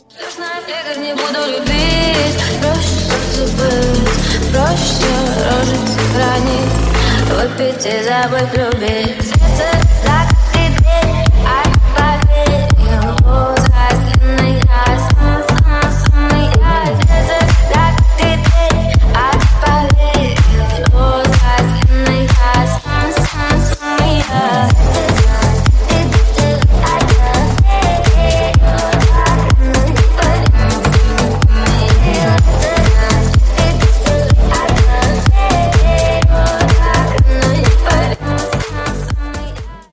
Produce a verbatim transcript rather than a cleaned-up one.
Не буду любить, проще забыть, проще рожить, хранить, выпить и забыть, любить.